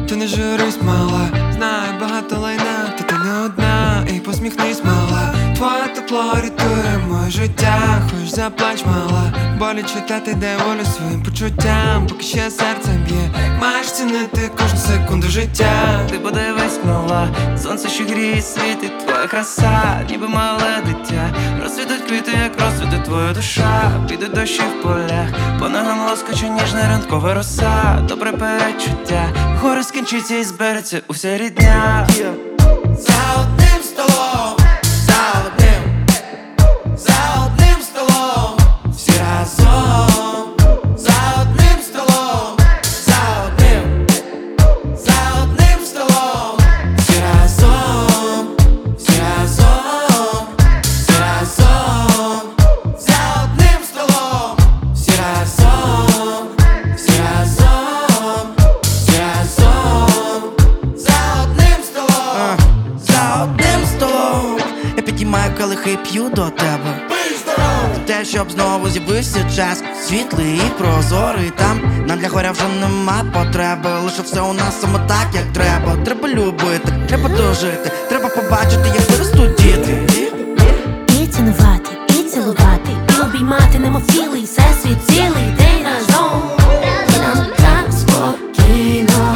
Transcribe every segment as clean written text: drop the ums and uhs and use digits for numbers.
Ти не журись, мала, знаю багато лайна, та ти не одна, і посміхнись, мала. Твоє тепло рятує моє життя, хоч заплач, мала. Боляче, та ти дай волю своїм почуттям, поки ще серце б'є. Маєш цінити кожну секунду життя. Ти подивись, мала, сонце, що гріє, світить твоя краса, ніби мале дитя. Розцвітуть квіти, як розцвіте твоя душа. Підуть дощі в полях, по ногам лоскоче ніжна ранкова роса. Добре перечуття, горе скінчиться і збереться уся рідня. За одним столом, за одним столом, всі разом. За одним столом, за одним столом, всі разом, всі разом, всі разом. За одним столом, всі разом, всі разом, всі разом. За одним столом, За одним столом я підіймаю келихи і п'ю до тебе. Те, щоб знову з'явився час світлий і прозорий. Там нам для горя вже нема потреби. Лише все у нас саме так, як треба. Треба любити, треба дожити, треба побачити, як виростуть діти. І цінувати, і цілувати, і обіймати немовцілий всесвіт цілий день разом. І нам так спокійно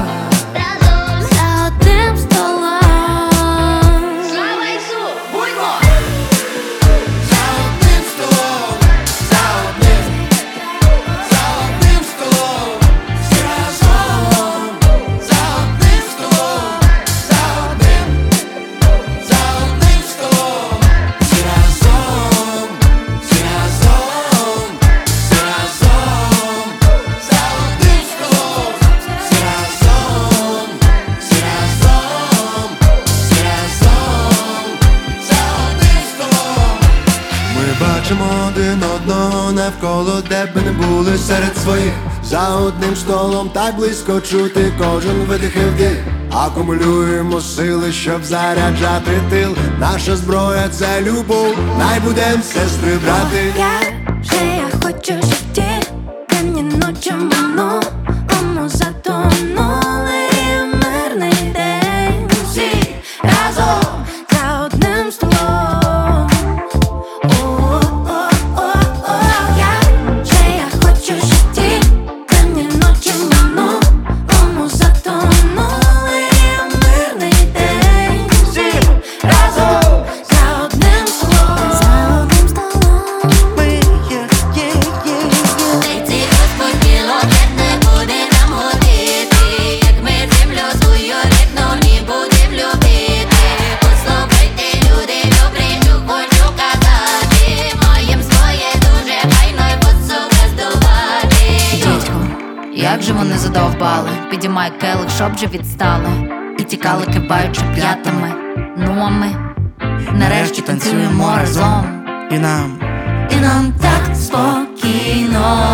за одним столом. Слава Ісу! Будьмо! за одним столом, за одним столом, всі разом. За одним столом, за одним столом, всі разом, всі разом, всі разом. За одним столом, всі разом, всі разом, всі разом. За одним столом. Ми бачимо один одного навколо, де б не були серед своїх. За одним столом так близько чути кожен видих і вдих. Акумулюємо сили, щоб заряджати тил. Наша зброя — це любов, най будем сестри брати. Я хочу жити, день і ночі минулому затонули, і мирний день. Всі разом за одним столом. Я хочу жити, день і ночі минулому затонули, і мирний день. Всі разом за одним столом. За одним столом. Ці розподіло не буде нам годити, як ми землю свою рідну не будем любити. Послухайте, люди добрі, що хочу казати, моїм своє дуже файно й посуха здувати. Дідько, як же вони задовбали? Підіймай келих, щоб же відстали. І тікали, киваючи п'ятами. Ну а ми нарешті танцюємо разом. І нам І нам так спокійно.